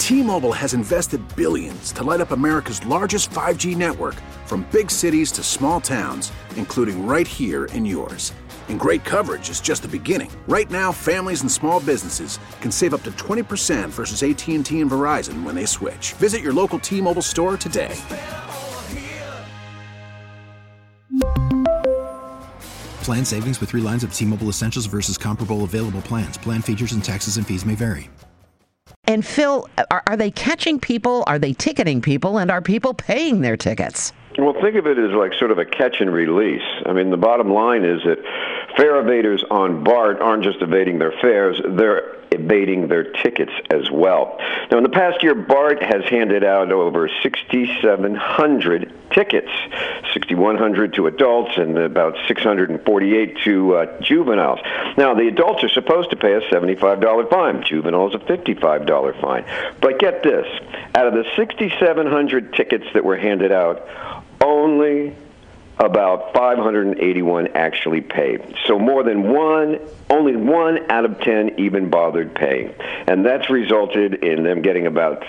T-Mobile has invested billions to light up America's largest 5G network, from big cities to small towns, including right here in yours. And great coverage is just the beginning. Right now, families and small businesses can save up to 20% versus AT&T and Verizon when they switch. Visit your local T-Mobile store today. Plan savings with 3 lines of T-Mobile Essentials versus comparable available plans. Plan features and taxes and fees may vary. And Phil, are they catching people? Are they ticketing people? And are people paying their tickets? Well, think of it as like sort of a catch and release. I mean, the bottom line is that fare evaders on BART aren't just evading their fares, they're evading their tickets as well. Now, in the past year, BART has handed out over 6,700 tickets, 6,100 to adults and about 648 to juveniles. Now, the adults are supposed to pay a $75 fine, juveniles a $55 fine. But get this, out of the 6,700 tickets that were handed out, only about 581 actually paid. So more than only 1 out of 10 even bothered paying. And that's resulted in them getting about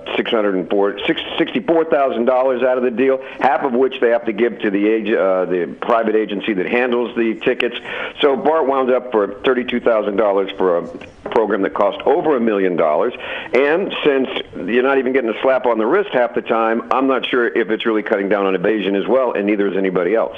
$64,000 out of the deal, half of which they have to give to the private agency that handles the tickets. So BART wound up for $32,000 for a program that cost over $1 million. And since you're not even getting a slap on the wrist half the time, I'm not sure if it's really cutting down on evasion as well, and neither is anybody else.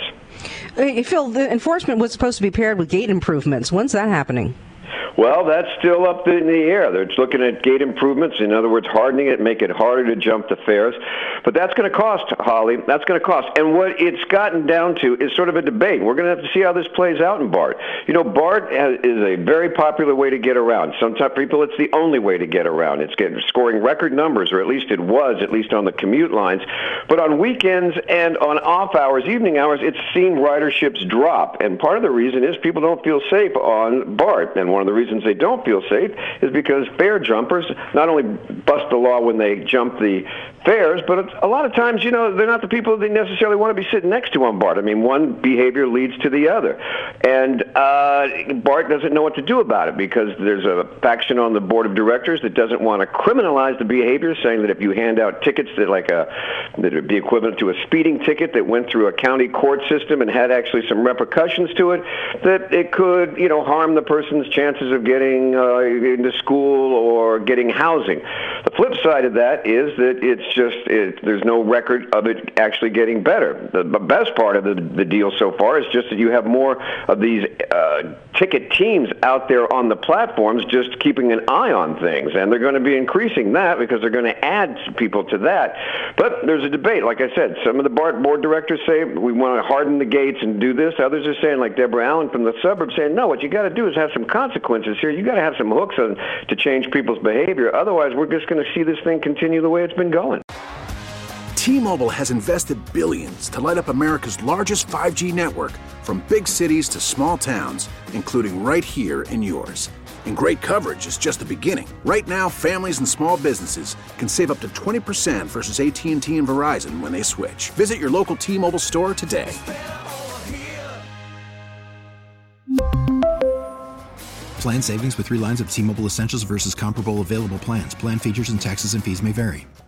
Phil, the enforcement was supposed to be paired with gate improvements. When's that happening? Well, that's still up in the air. They're looking at gate improvements. In other words, hardening it, make it harder to jump the fares. But that's going to cost, Holly. That's going to cost. And what it's gotten down to is sort of a debate. We're going to have to see how this plays out in BART. You know, BART is a very popular way to get around. Sometimes people, it's the only way to get around. It's scoring record numbers, or at least it was, at least on the commute lines. But on weekends and on off hours, evening hours, it's seen riderships drop. And part of the reason is people don't feel safe on BART. And one of the reasons they don't feel safe is because fare jumpers not only bust the law when they jump the fares, but a lot of times, you know, they're not the people they necessarily want to be sitting next to on BART. I mean, one behavior leads to the other. And BART doesn't know what to do about it because there's a faction on the board of directors that doesn't want to criminalize the behavior, saying that if you hand out tickets that would be equivalent to a speeding ticket that went through a county court system and had actually some repercussions to it, that it could, you know, harm the person's chances of getting into school or getting housing. The flip side of that is that there's no record of it actually getting better. The best part of the deal so far is just that you have more of these ticket teams out there on the platforms just keeping an eye on things, and they're going to be increasing that because they're going to add people to that. But there's a debate. Like I said, some of the BART board directors say we want to harden the gates and do this. Others are saying, like Deborah Allen from the suburbs, saying, no, what you got to do is have some consequences here. You got to have some hooks to change people's behavior. Otherwise, we're just going to see this thing continue the way it's been going. T-Mobile has invested billions to light up America's largest 5G network, from big cities to small towns, including right here in yours. And great coverage is just the beginning. Right now, families and small businesses can save up to 20% versus AT&T and Verizon when they switch. Visit your local T-Mobile store today. Plan savings with 3 lines of T-Mobile Essentials versus comparable available plans. Plan features and taxes and fees may vary.